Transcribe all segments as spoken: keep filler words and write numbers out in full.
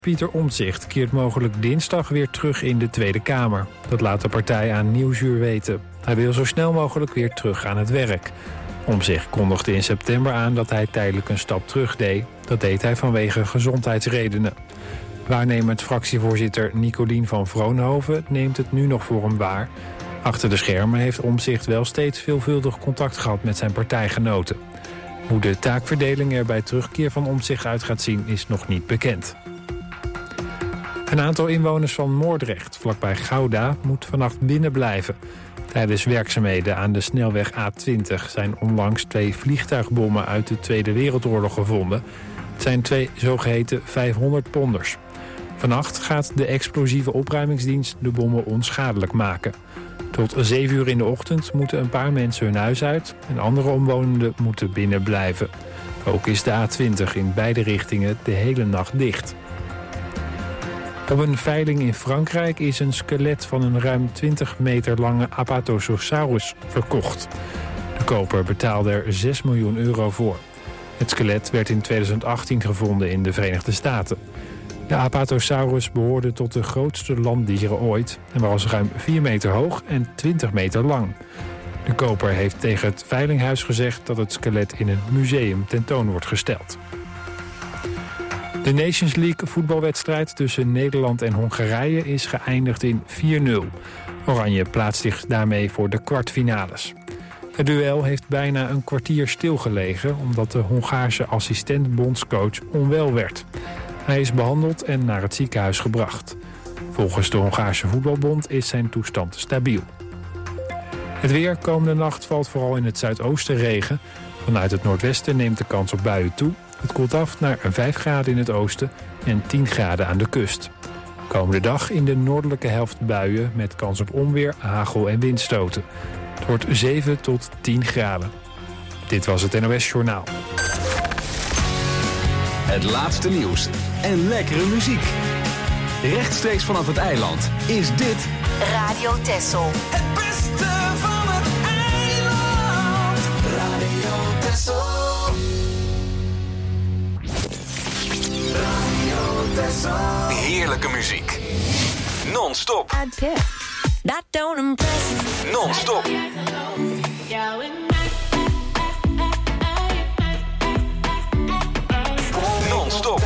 Pieter Omtzigt keert mogelijk dinsdag weer terug in de Tweede Kamer. Dat laat de partij aan Nieuwsuur weten. Hij wil zo snel mogelijk weer terug aan het werk. Omtzigt kondigde in september aan dat hij tijdelijk een stap terug deed. Dat deed hij vanwege gezondheidsredenen. Waarnemend fractievoorzitter Nicolien van Vroonhoven neemt het nu nog voor hem waar. Achter de schermen heeft Omtzigt wel steeds veelvuldig contact gehad met zijn partijgenoten. Hoe de taakverdeling er bij terugkeer van Omtzigt uit gaat zien is nog niet bekend. Een aantal inwoners van Moordrecht, vlakbij Gouda, moet vannacht binnen blijven. Tijdens werkzaamheden aan de snelweg A twintig zijn onlangs twee vliegtuigbommen uit de Tweede Wereldoorlog gevonden. Het zijn twee zogeheten vijfhonderd ponders. Vannacht gaat de explosieve opruimingsdienst de bommen onschadelijk maken. Tot zeven uur in de ochtend moeten een paar mensen hun huis uit en andere omwonenden moeten binnen blijven. Ook is de A twintig in beide richtingen de hele nacht dicht. Op een veiling in Frankrijk is een skelet van een ruim twintig meter lange Apatosaurus verkocht. De koper betaalde er zes miljoen euro voor. Het skelet werd in tweeduizend achttien gevonden in de Verenigde Staten. De Apatosaurus behoorde tot de grootste landdieren ooit en was ruim vier meter hoog en twintig meter lang. De koper heeft tegen het veilinghuis gezegd dat het skelet in een museum tentoon wordt gesteld. De Nations League voetbalwedstrijd tussen Nederland en Hongarije is geëindigd in vier nul. Oranje plaatst zich daarmee voor de kwartfinales. Het duel heeft bijna een kwartier stilgelegen omdat de Hongaarse assistent-bondscoach onwel werd. Hij is behandeld en naar het ziekenhuis gebracht. Volgens de Hongaarse voetbalbond is zijn toestand stabiel. Het weer komende nacht valt vooral in het zuidoosten regen. Vanuit het noordwesten neemt de kans op buien toe. Het koelt af naar vijf graden in het oosten en tien graden aan de kust. Komende dag in de noordelijke helft buien met kans op onweer, hagel en windstoten. Het wordt zeven tot tien graden. Dit was het N O S Journaal. Het laatste nieuws en lekkere muziek. Rechtstreeks vanaf het eiland is dit Radio Texel. Het beste van het eiland. Radio Texel. Radio Texel. heerlijke muziek. Non-stop. Dat don't impress me. Non-stop. Non-stop.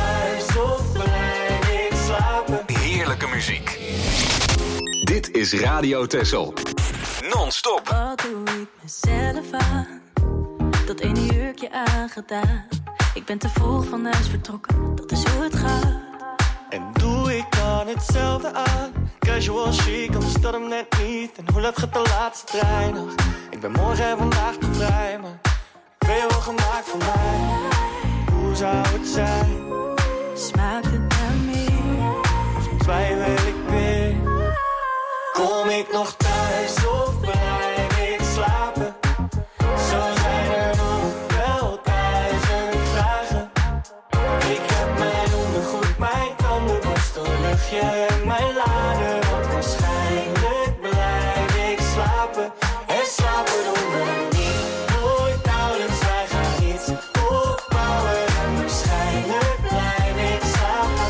Heerlijke muziek. Dit is Radio Texel. Non-stop. Wat doe ik mezelf aan? Dat ene jurkje aangedaan. Ik ben te vroeg van huis vertrokken, dat is hoe het gaat. En doe ik dan hetzelfde aan? Casual chic, anders dat hem net niet. En hoe laat gaat de laatste trein nog? Ik ben morgen en vandaag te vrij, maar ben je wel gemaakt voor mij? Hoe zou het zijn? Smaakt het naar meer? Of twijfel ik weer? Kom ik nog thuis of blijf ik slapen? Zo zijn er nog wel duizend vragen. Ik heb mijn ondergoed, mijn tandenborstel, luchtje en mijn lader. Want waarschijnlijk blijf ik slapen. En slapen doen we niet, nooit nauwelijks. Wij gaan iets opbouwen. En waarschijnlijk blijf ik slapen.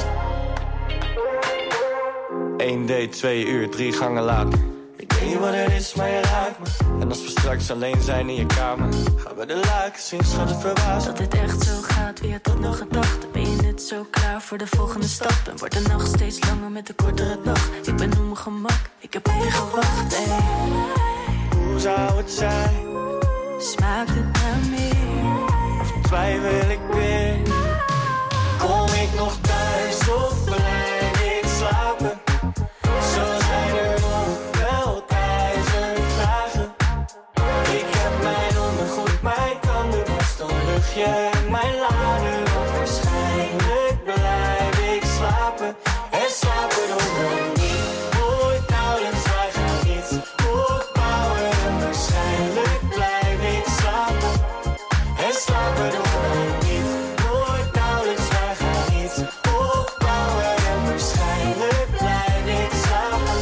Eén date, twee uur, drie gangen later. Ik weet niet wat het is, maar je raakt me. En als we straks alleen zijn in je kamer, gaan we de luiken zien, schat het verbaasd. Dat dit echt zo gaat, wie had dat nog gedacht? Ben je net zo klaar voor de volgende stap? En wordt de nacht steeds langer met de kortere dag? Ik ben op mijn gemak, ik heb op je gewacht, ey. Hoe zou het zijn? Smaakt het naar meer? Of twijfel ik weer? Kom ik nog thuis of blijf ik slapen? Zo zijn er nog wel duizend vragen. Ik heb mijn ondergoed, mijn tandenborstel, luchtje en mijn lader. Want waarschijnlijk blijf ik slapen. En slapen doen we niet, nooit nauwelijks. Wij gaan iets opbouwen. En waarschijnlijk blijf ik slapen. En slapen doen we niet, nooit nauwelijks. Wij gaan iets opbouwen. En waarschijnlijk blijf ik slapen.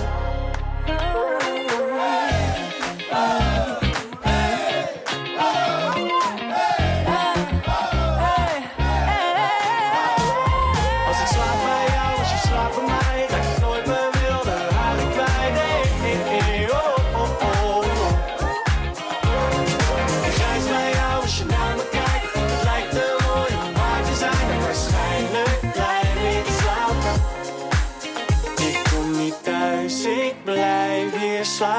Als ik slaap bij jou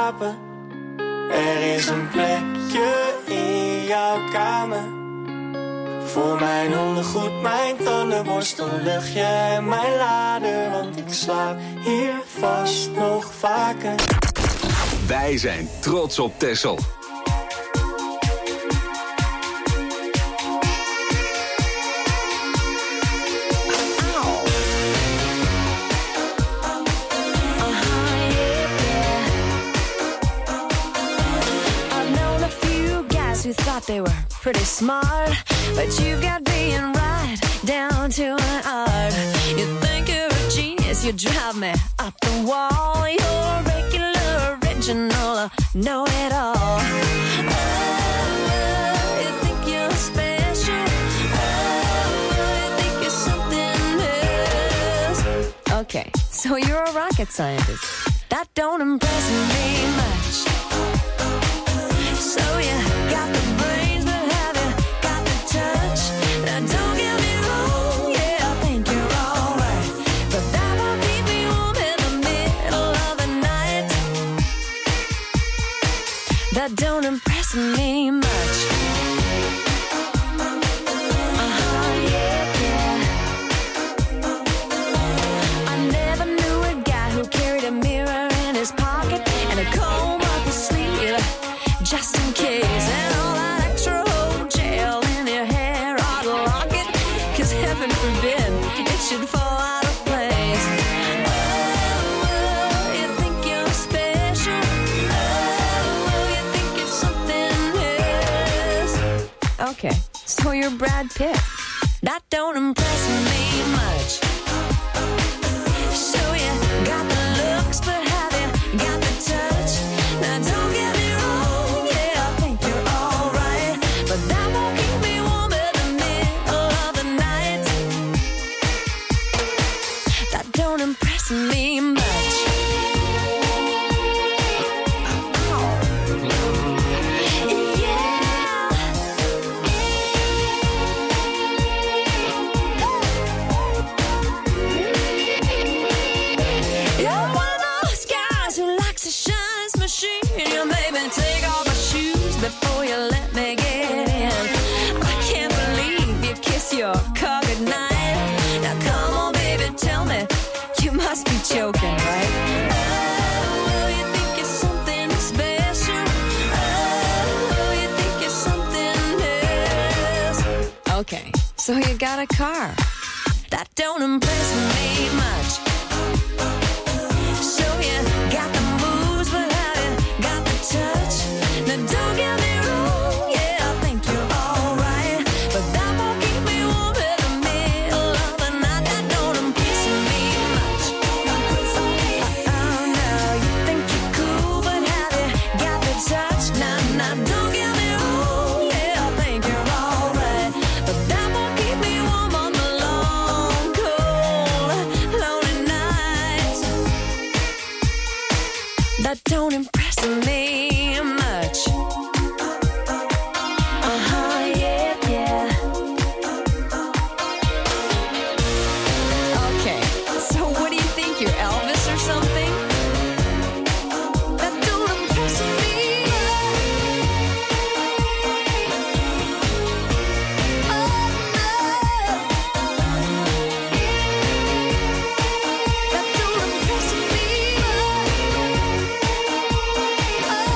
slapen. Er is een plekje in jouw kamer. Voor mijn ondergoed, mijn tandenborstel, luchtje en mijn lader. Want ik slaap hier vast nog vaker. Wij zijn trots op Texel. Who thought they were pretty smart, but you've got being right down to an art. You think you're a genius, you drive me up the wall. You're regular, original, know-it-all. Oh, you think you're special. Oh, you think you're something else. Okay, so you're a rocket scientist. That don't impress me much. So you got the brains, but have you got the touch? Now don't get me wrong, yeah, I think you're alright, but that won't keep me warm in the middle of the night. That don't impress me much. Uh-huh, yeah, yeah. I never knew a guy who carried a mirror in his pocket and a comb up his sleeve, just in case, and all that extra old gel in your hair ought to lock it, cause heaven forbid it should fall out of place. Oh, you think you're special. Oh, you think you're something else. Okay, so you're Brad Pitt. That don't impress me much. So you got the looks, but have you got the touch? Now don't get me wrong, yeah, I think you're alright, but that won't keep me warm in the middle of the night. That don't impress me much. You're one of those guys who likes to shine his machine. You made me take off my shoes before you let me get in. I can't believe you kiss your car goodnight. Now come on, baby, tell me, you must be joking, right? Oh, you think you're something special. Oh, you think you're something else. Okay, so you got a car. That don't impress me much. So you got the moves, but have you got the touch? Now don't get me wrong, yeah, I think you're alright, but that won't keep me warm in the middle of the night. That don't impress me much. Oh no, you think you're cool, but have you got the touch? Now, now don't get me wrong, yeah, I think you're alright, but that won't keep me warm on the long, cold, lonely nights. That don't impress me much. Uh-huh, yeah, yeah. Okay, so what do you think, you're Elvis or something? That don't impress me. Oh, no. That don't impress me. Oh,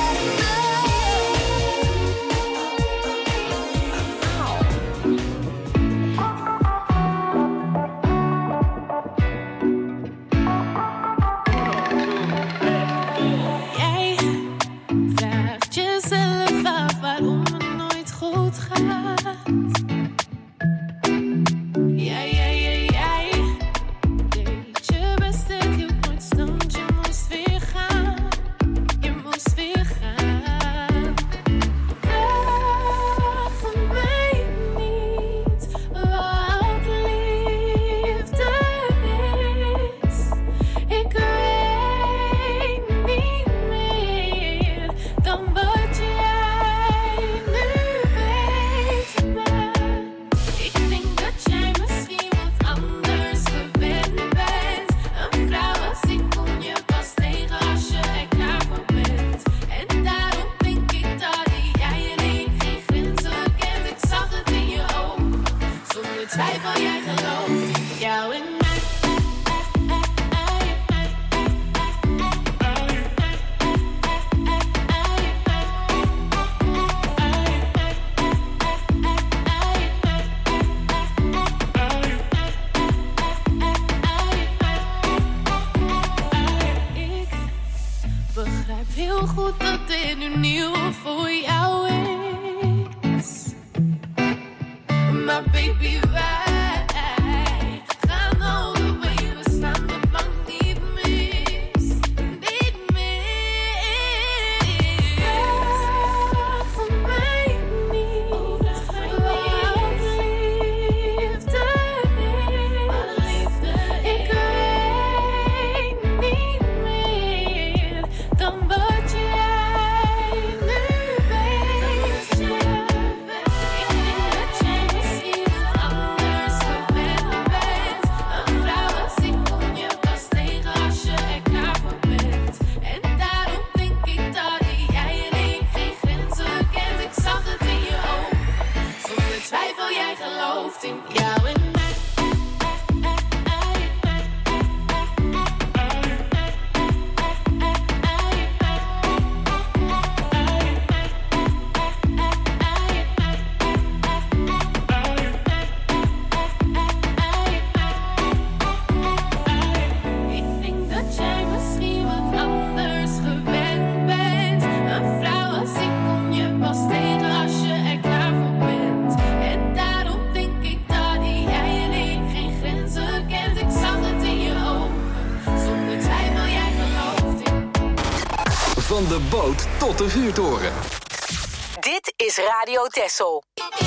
Van de boot tot de vuurtoren. Dit is Radio Texel.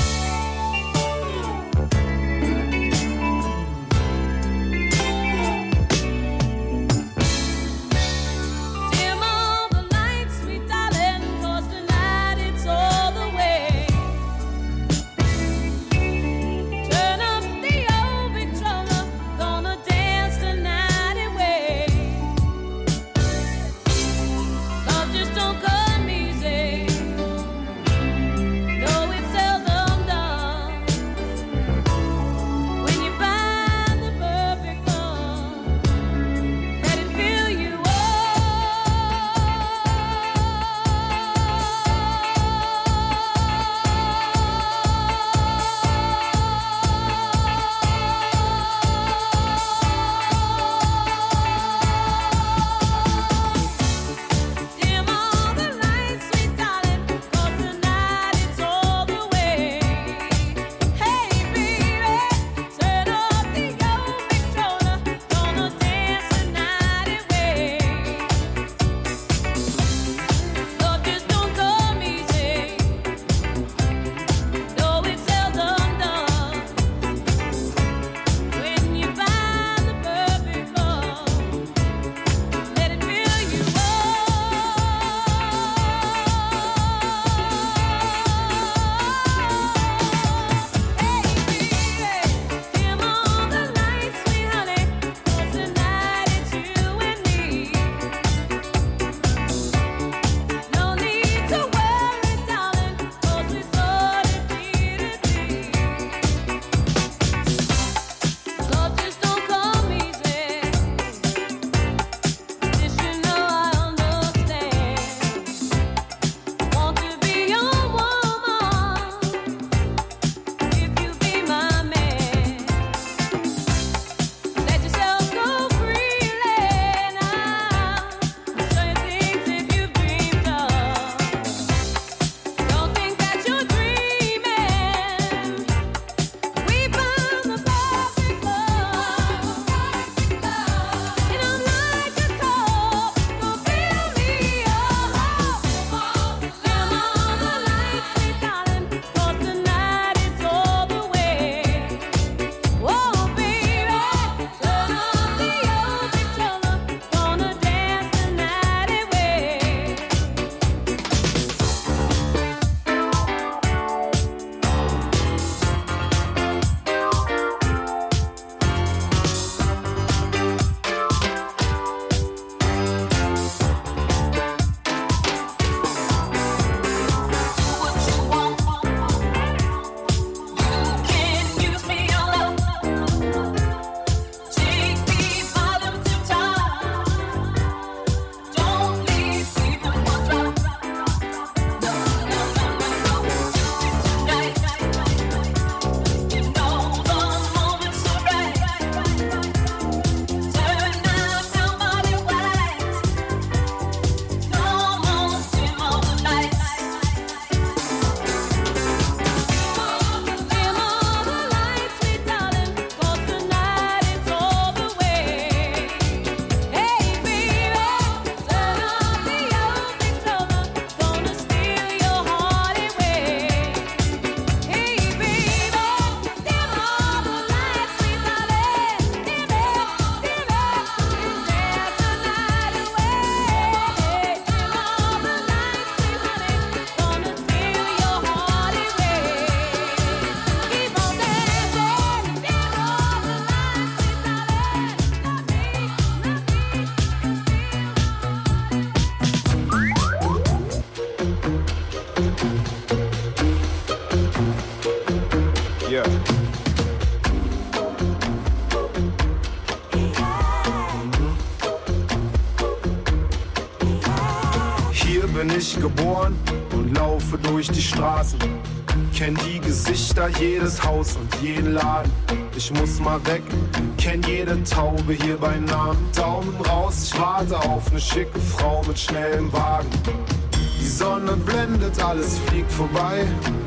bin ich geboren und laufe durch die Straßen. Kenn die Gesichter, jedes Haus und jeden Laden. Ich muss mal weg, kenn jede Taube hier bei Namen. Daumen raus, ich warte auf ne schicke Frau mit schnellem Wagen. Die Sonne blendet, alles fliegt vorbei.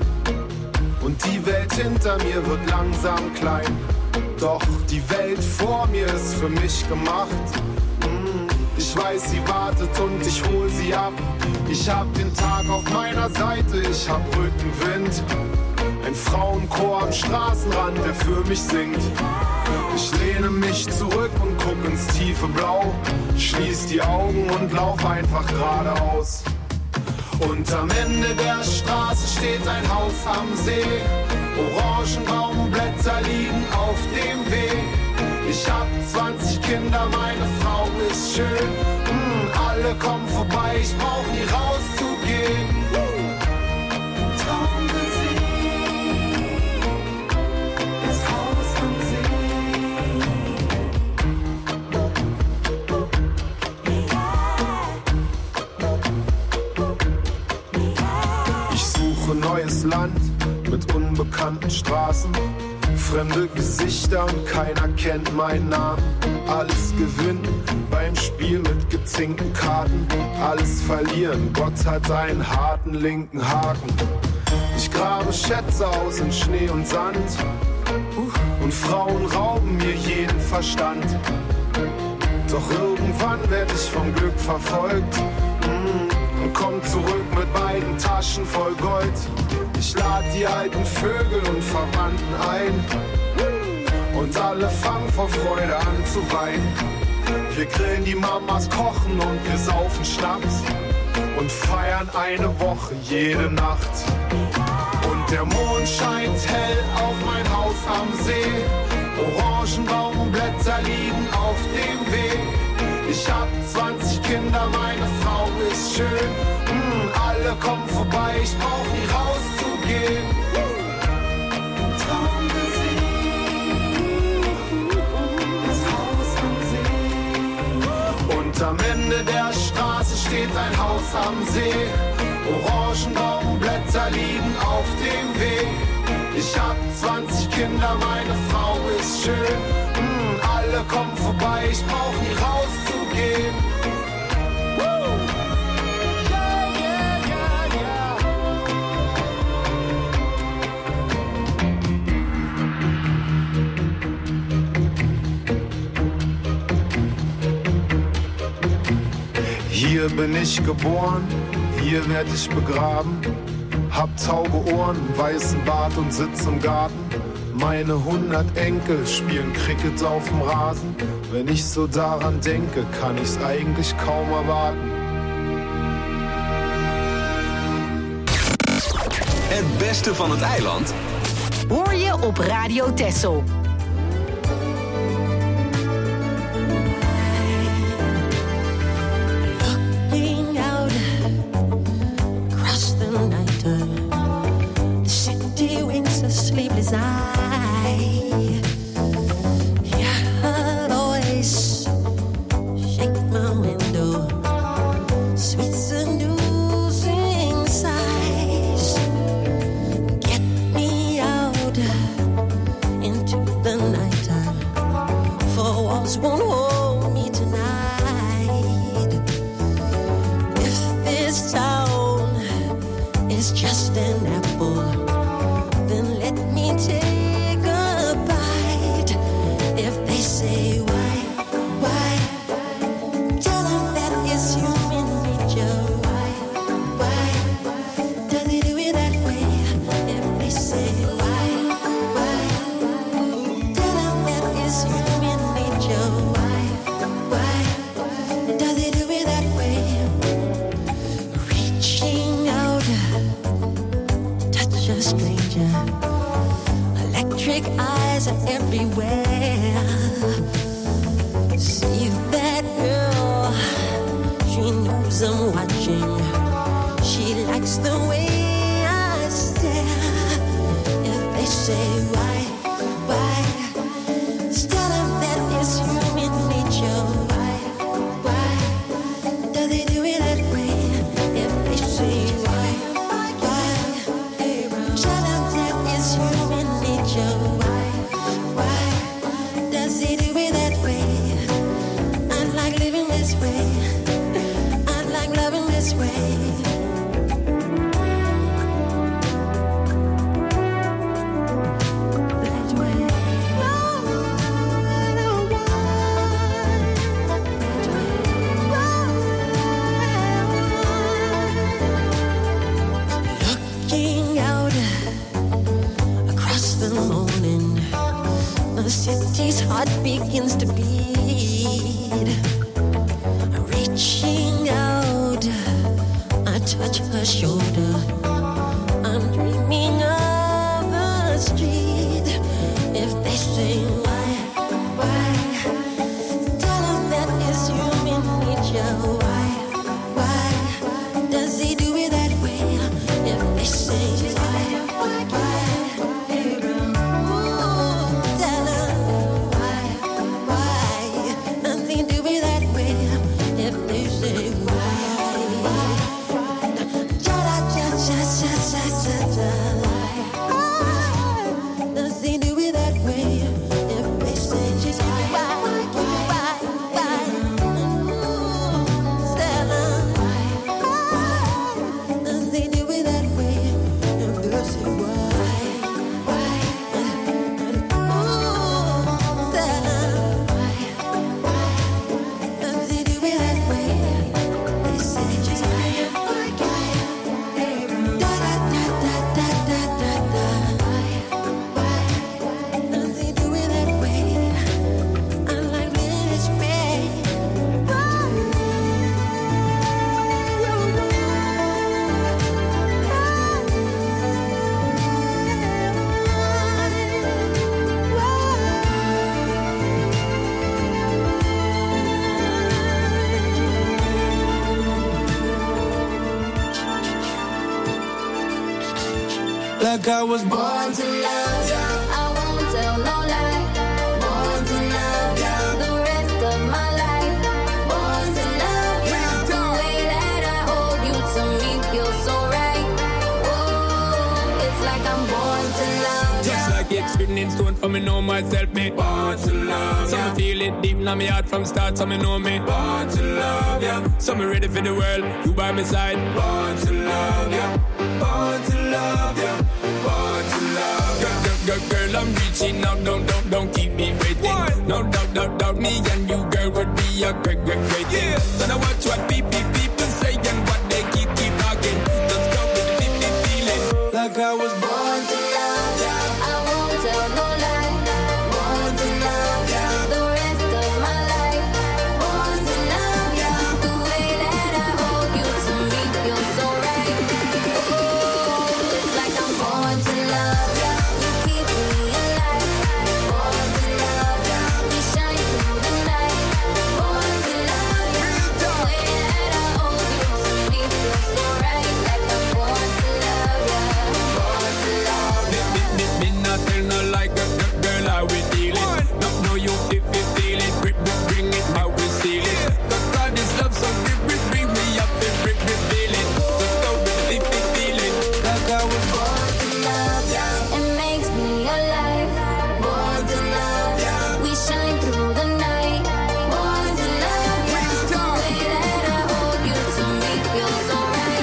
Und die Welt hinter mir wird langsam klein. Doch die Welt vor mir ist für mich gemacht. Mm. Ich weiß, sie wartet und ich hol sie ab. Ich hab den Tag auf meiner Seite, ich hab Rückenwind. Ein Frauenchor am Straßenrand, der für mich singt. Ich lehne mich zurück und guck ins tiefe Blau. Schließ die Augen und lauf einfach geradeaus. Und am Ende der Straße steht ein Haus am See. Orangenbaumblätter liegen auf dem Weg. Ich hab zwanzig Kinder, meine Frau ist schön. Mm, alle kommen vorbei, ich brauch nie rauszugehen. Neues Land mit unbekannten Straßen, fremde Gesichter und keiner kennt meinen Namen. Alles gewinnen beim Spiel mit gezinkten Karten, alles verlieren, Gott hat einen harten linken Haken. Ich grabe Schätze aus in Schnee und Sand und Frauen rauben mir jeden Verstand. Doch irgendwann werd ich vom Glück verfolgt und komm zurück mit beiden Taschen voll Gold. Ich lad die alten Vögel und Verwandten ein und alle fangen vor Freude an zu weinen. Wir grillen, die Mamas kochen und wir saufen Schnaps und feiern eine Woche jede Nacht. Und der Mond scheint hell auf mein Haus am See. Orangenbaumblätter liegen auf dem Weg. Ich hab zwanzig Kinder, meine Frau ist schön. Mm, alle kommen vorbei, ich brauch nie rauszugehen. Und am Ende der Straße steht ein Haus am See. Orangenbaumblätter liegen auf dem Weg. Ich hab zwanzig Kinder, meine Frau ist schön. Mm, alle kommen vorbei, ich brauch nie rauszugehen. Hier bin ich geboren, hier werd ich begraben. Hab taube Ohren, weißen Bart und sitz im Garten. Meine hundert Enkel spielen Cricket auf dem Rasen. Wenn ich so daran denke, kann ich's eigentlich kaum erwarten. Het beste van het eiland hoor je op Radio Texel. Sleepless eye. Yeah, I'll always shake my window. Sweet seducing sighs get me out into the nighttime. For walls won't hold me tonight. If this town is just an apple, then let me take a bite. If they say why, why, tell them that it's human nature. Why, why, does he do it that way? If they say why, why, tell them that it's human nature. Why, why, does he do it that way? Reaching out, touch a stranger. Electric eyes are everywhere. See that girl, she knows I'm watching. She likes the way I stare. If they say why, why, tell them that it's human nature. Why, why, does he do it that way? If they say why, why, tell them that it's human nature. Why, why, does he do it that way? I like living this way. I like loving this way. That way. No, I don't want that way. begins to beat. Reaching out, I touch her shoulder. I'm dreaming of a street. If they say why, why, tell them that it's human nature. Why, why, does he do it that way? If they say why, why, ooh, tell them why, why, does he do it that way? If they say why, cha cha cha cha cha cha cha cha. Does he do it that way? If they say just why, why, why, ooh, tell them why, does he do it that way? If they say why, why, ooh, tell them why, does he do it that way? They say just why, da da da da da da da da. Does he do it that way? I like this way. Like I was born Born to love, I won't tell no lie. Born to love, the rest of my life. Born to love, the way that I hold you to me feels so right. Oh, it's like I'm born to love. Just like it's written in stone for me know myself, me born to love. So me feel it deep in my heart from start, so me know me born to love, yeah. So me ready for the world, you by my side. Born to love, yeah. Born to love, yeah. Born to love, girl, girl, girl, girl, I'm reaching out, don't, don't, don't keep me waiting. What? No doubt, doubt, doubt, me and you, girl, would be a great, great, great thing. Yeah. So now watch what people, people say and what they keep, keep talking. Let's go with the deep, deep feeling. like I was born to love, yeah. I won't tell no lie. Born to love, yeah. The rest of my life. Born to love, yeah. The way that I hold you to me feels so right. Oh, it's like I'm born to love, yeah. You keep me alive. Born to love, yeah. We shine through the night. Born to love, yeah. The way that I hold you to me feels so right. Like I'm born to love, yeah. Born to love, yeah. Me, me, me not tell no like a girl how we dealing. No, no, you feel, feel, feel it. Bring, bring, bring it how we seal it. God, this love so big, bring, bring me up and bring, bring, feel it. Let's go with the big, big feeling. Like I was born to love, yeah. It makes me alive. Born to love, yeah. We shine through the night. Born to love, yeah. The way that I hold you to me feels so right.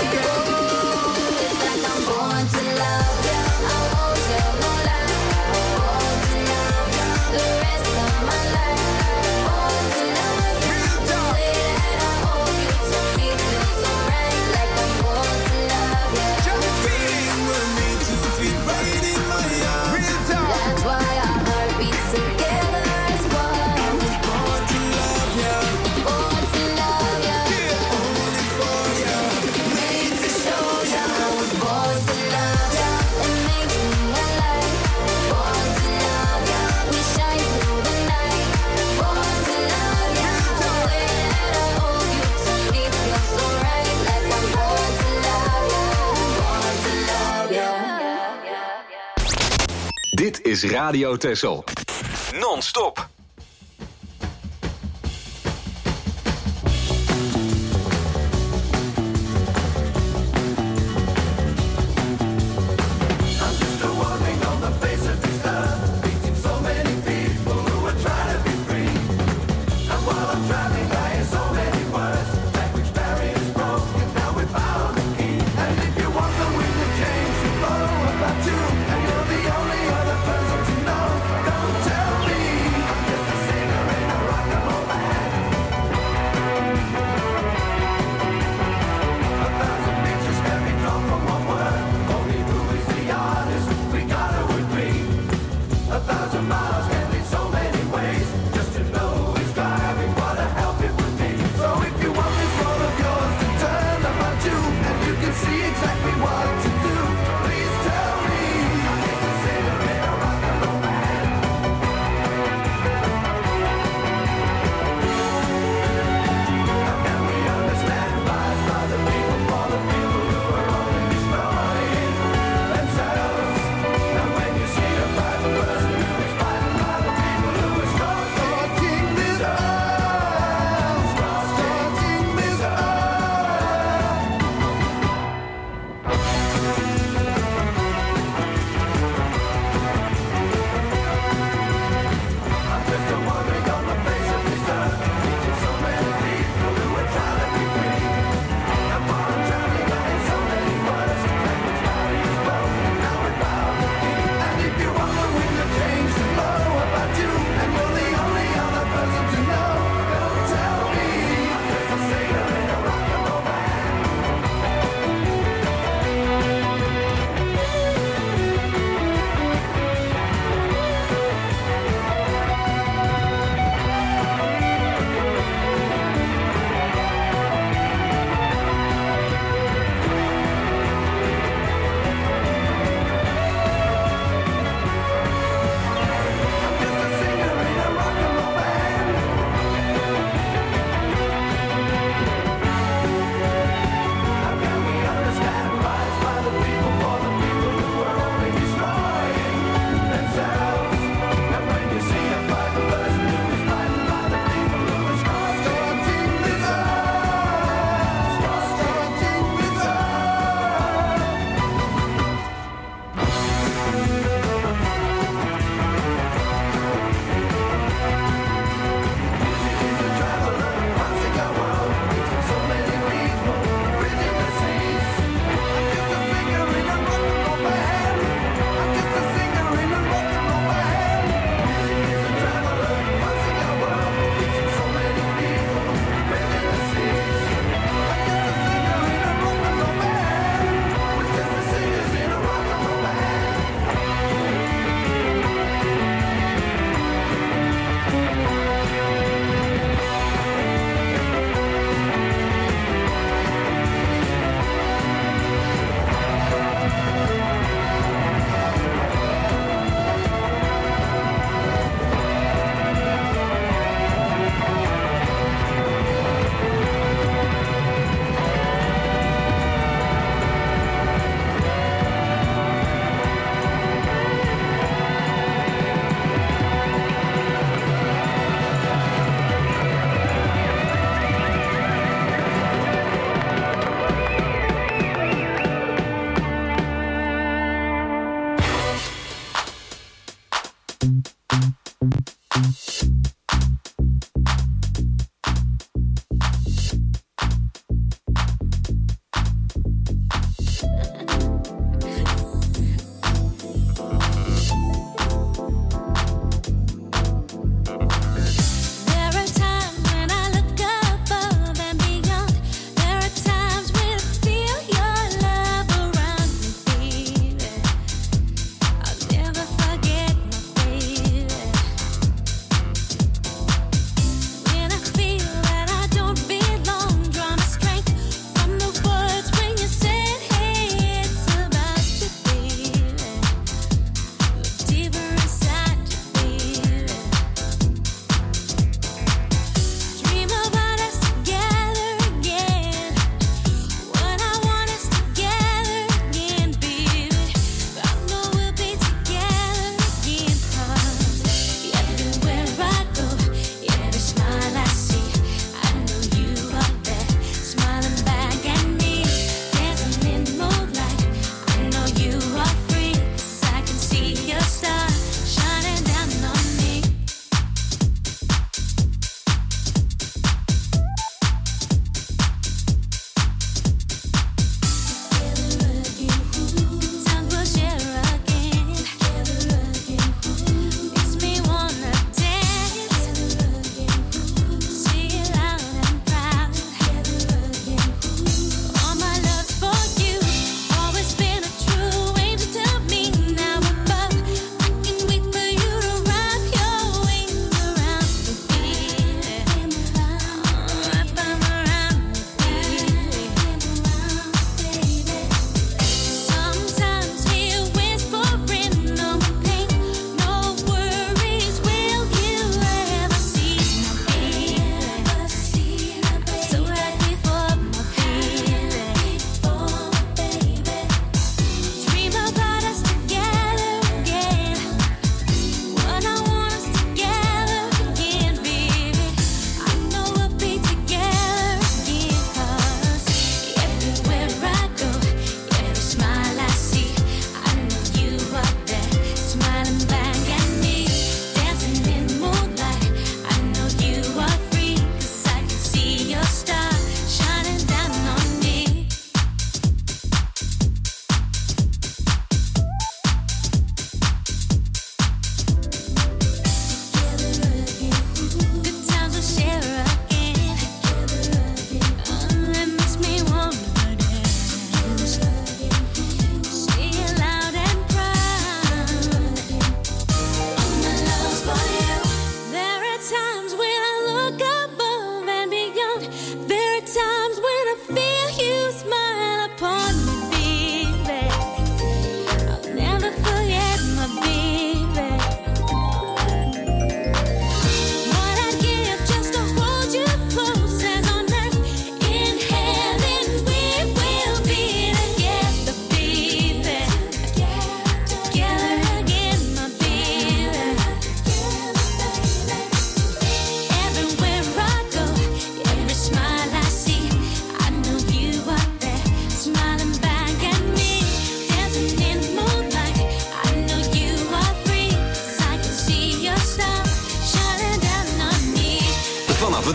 Oh, it's like I'm born to love, yeah. I won't tell no lie. Born to love, yeah. The rest of my life. Born to love, yeah. The way that I hold you to me feels so right. Like I'm born to love, yeah. Feeling will need to feel right in my arms. That's why our heart beats together as one. I was born to love, yeah. Born to love, yeah. Only for ya, made to show ya. I was born to love, yeah. It makes me alive. Born to love, yeah. We shine through the night. Born to love, yeah. The way that I hold you to me feels so right. Like I'm born to love, yeah. Born to love, yeah. Dit is Radio Texel. Non-stop. A thousand miles can lead so many ways.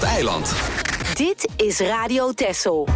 eiland. Dit is Radio Texel.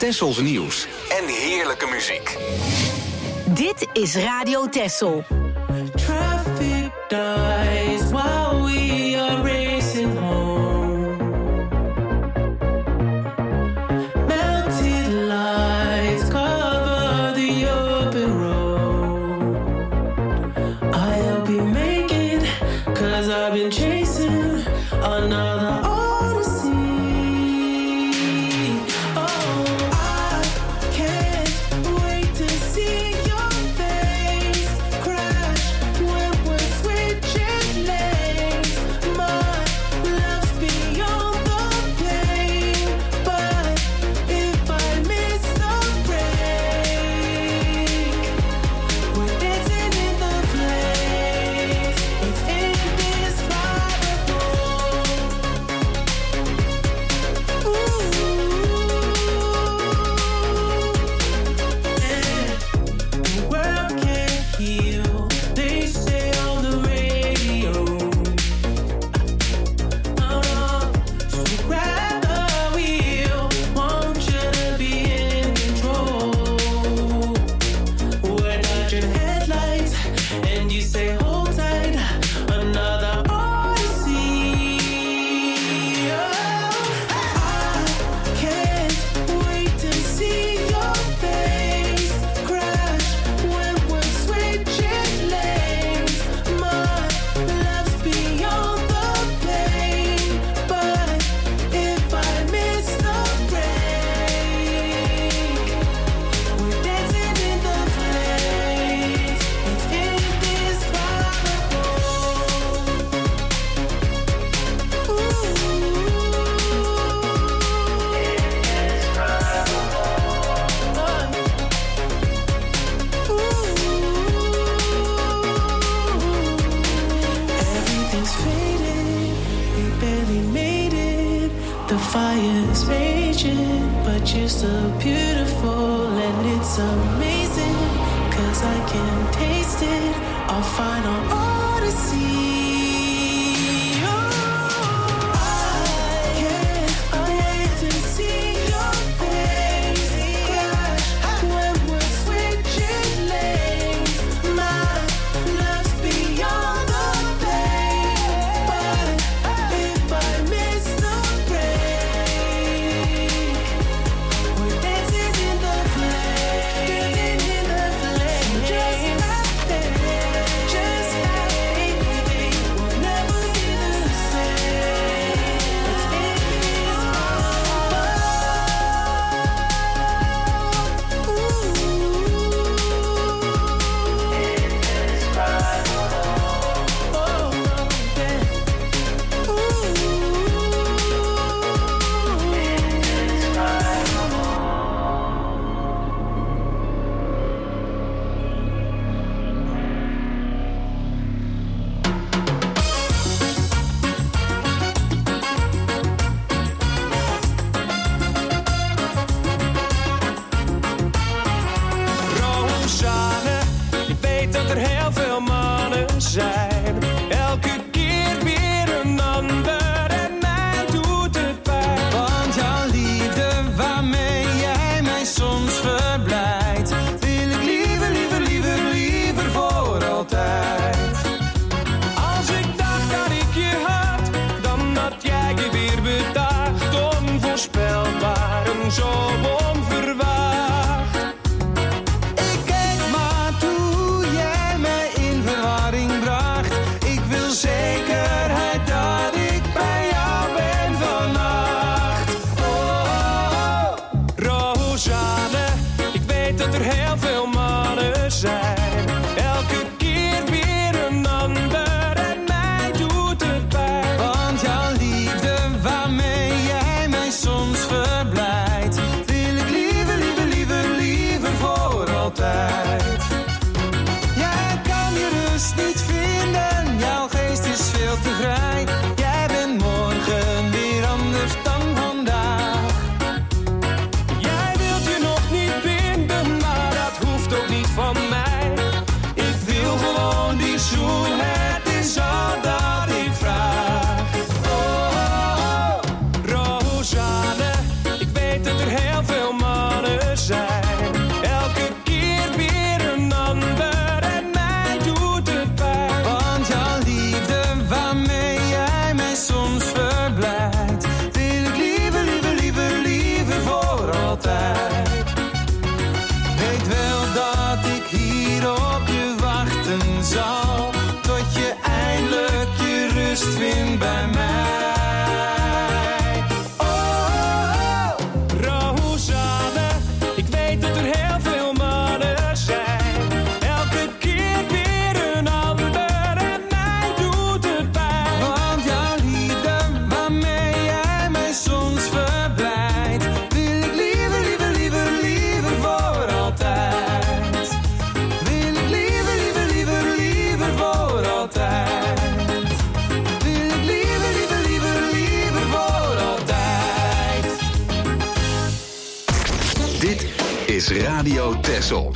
Tessels nieuws en heerlijke muziek. Dit is Radio Tessel. Traffic dies while we are racing home. Melted lights cover the open road. I hope you make it, 'cause I've been chasing another odyssey. Oh, I can't wait to see your face crash when we're switching lanes. My love's beyond the pain, but if I miss the break, we're dancing in the flames. It's indescribable. Ooh, yeah. The world can't heal, they say on the radio. Uh, so grab the wheel, want you to be in control. We're dodging headlights, and you say hold tight, another odyssey. Oh, I can't wait to see your face crash when we're switching lanes. My love's beyond the pain, but if I miss the break, we're dancing in the flames. It's indescribable. Everything's faded, we barely made it. The fire's raging, but you're so beautiful and it's amazing, 'cause I can taste it, our final odyssey. Oh, I can't wait to see your face crash when we're switching lanes. My love's beyond the pain, but if I miss the break, we're dancing in the flames, dancing in the flames, just like that, just like baby, we'll never be the same. It's Rosanne, je weet dat er heel veel mannen zijn. Elke keer weer een ander en mij doet het pijn. Want jouw liefde waarmee jij mij soms verblijdt, wil ik liever, liever, liever, liever voor altijd. Als ik dacht dat ik je had, dan had jij je weer bedacht. Onvoorspelbaar en zo onverwacht. Ik keek maar toe jij mij in verwarring bracht. Radio Texel.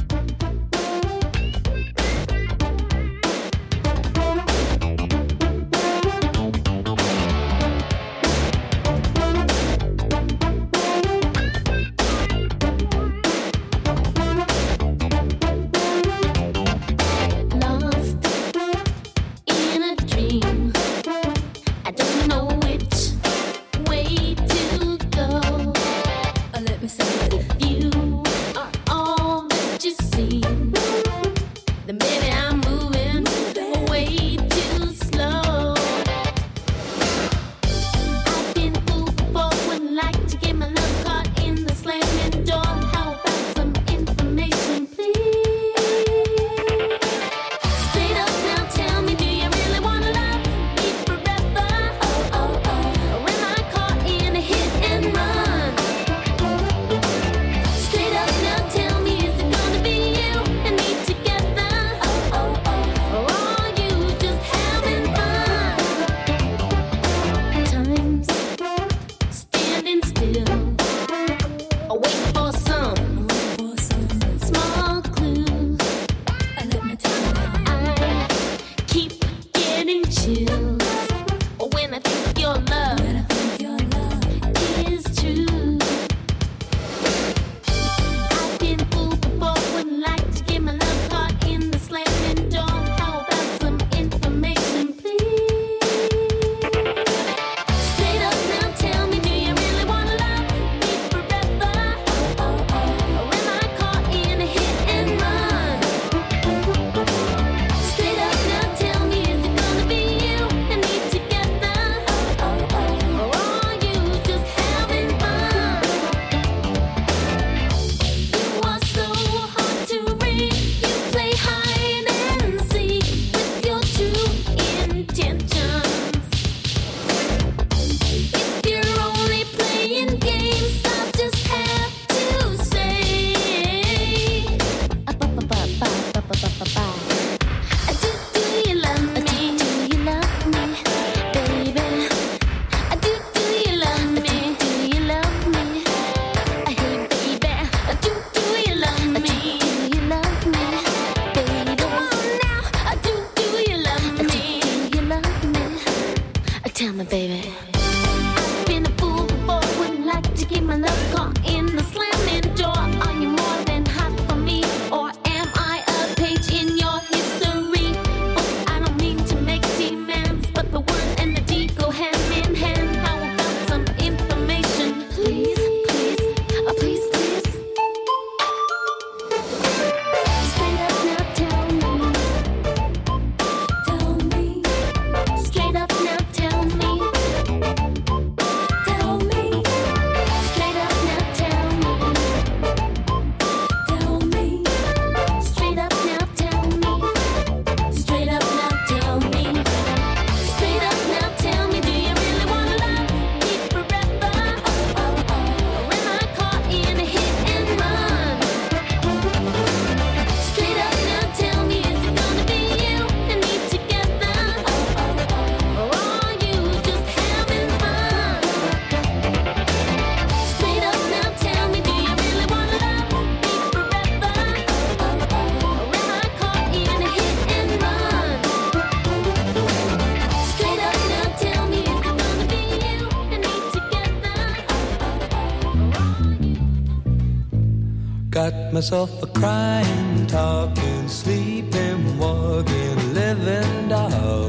Got myself a crying, talking, sleeping, walking, living doll.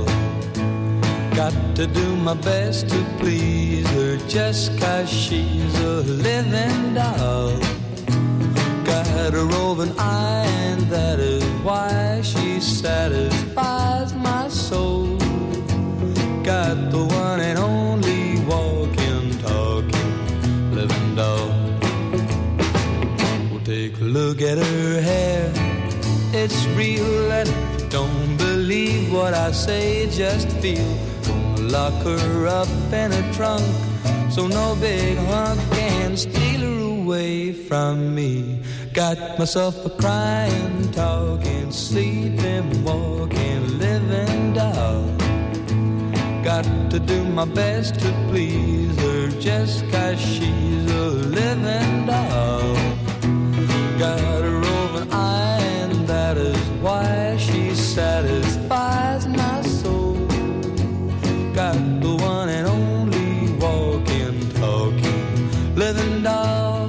Got to do my best to please her just 'cause she's a living doll. Got a roving eye and that is why she satisfies my soul. Got the one and only walking, talking, living doll. Take a look at her hair, it's real, and if you don't believe what I say, just feel. Gonna lock her up in a trunk, so no big hunk can steal her away from me. Got myself a crying, talking, sleeping, walking, living doll. Got to do my best to please her just 'cause she's a living doll. Got a roving eye, and that is why she satisfies my soul. Got the one and only walking, talking, living doll.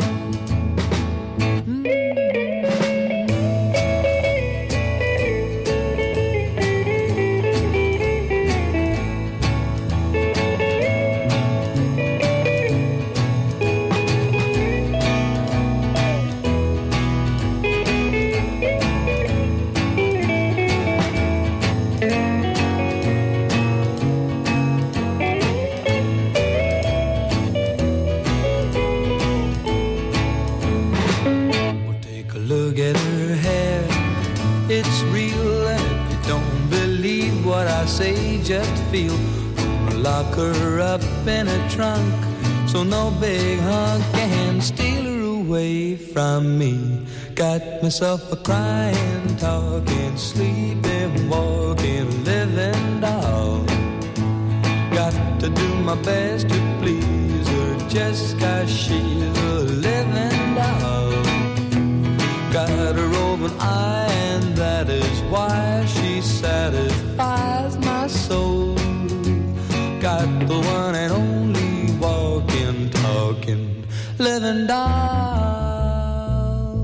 Say just feel, lock her up in a trunk so no big hunk can steal her away from me. Got myself a crying, talking, sleeping, walking, living doll. Got to do my best to please her just 'cause she's a living doll. Got a roving eye, and that is why she satisfies my soul. Got the one and only walking, talking, living doll.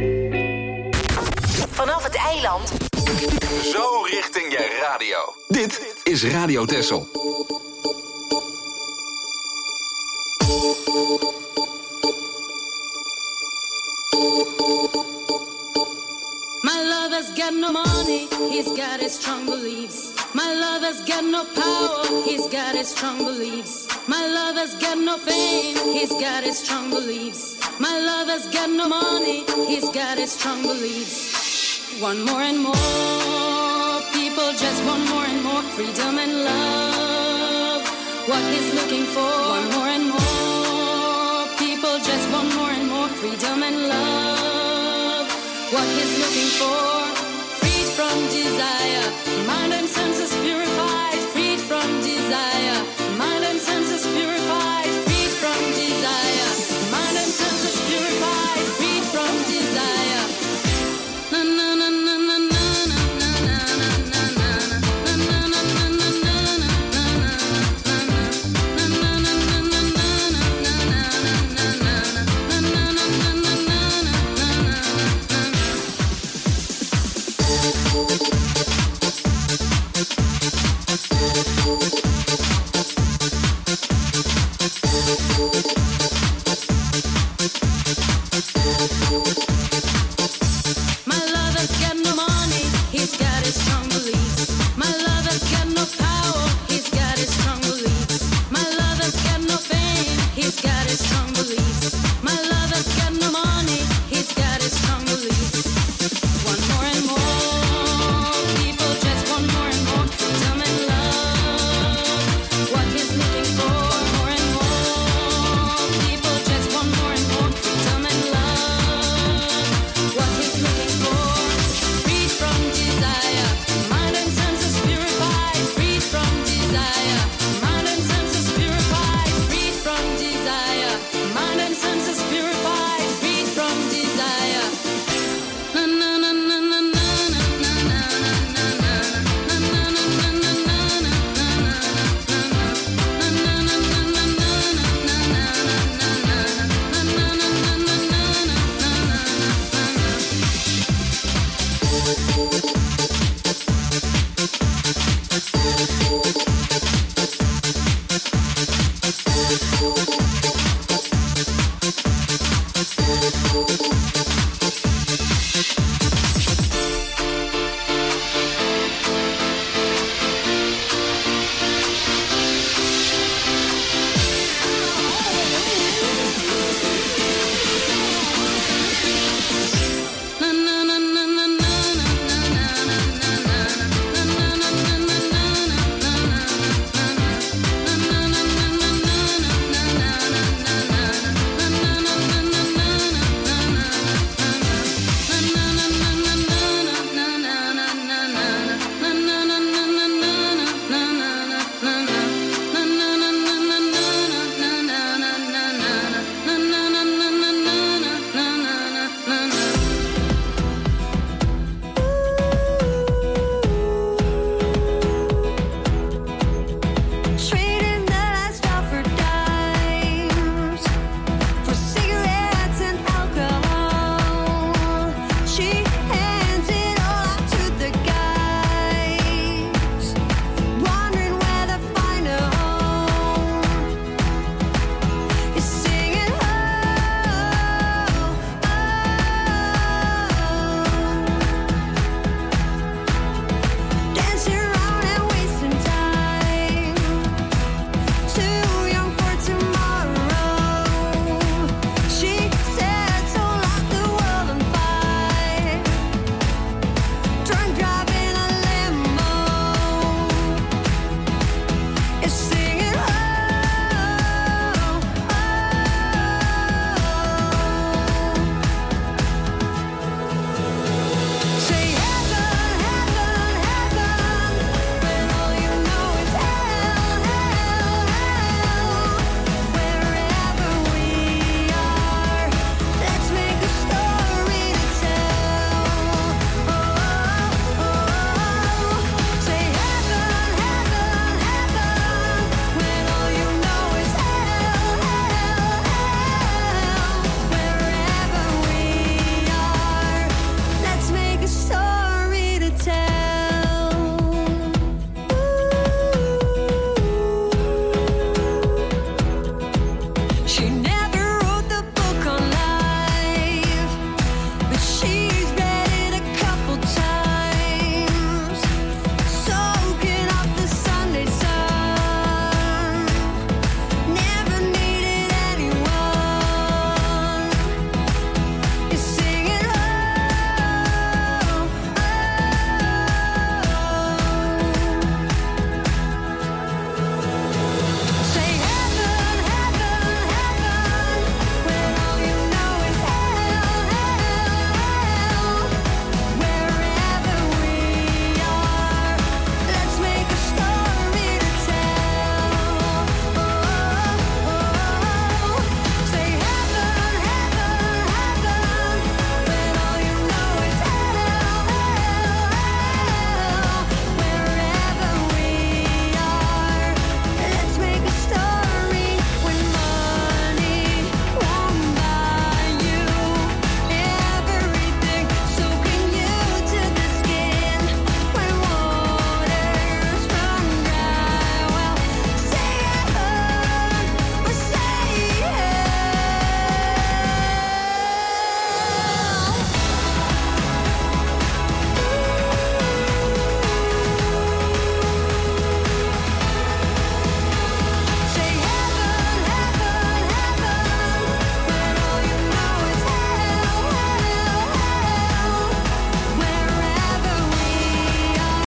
Vanaf het eiland. Zo richting je radio. Dit is Radio Texel. My lover's got no money, he's got his strong beliefs. My lover's got no power, he's got his strong beliefs. My lover's got no fame, he's got his strong beliefs. My lover's got no money, he's got his strong beliefs. Want more and more, people just want more and more freedom and love. What he's looking for, want more and more, people just want more and more freedom and love. What he's looking for, freed from desire.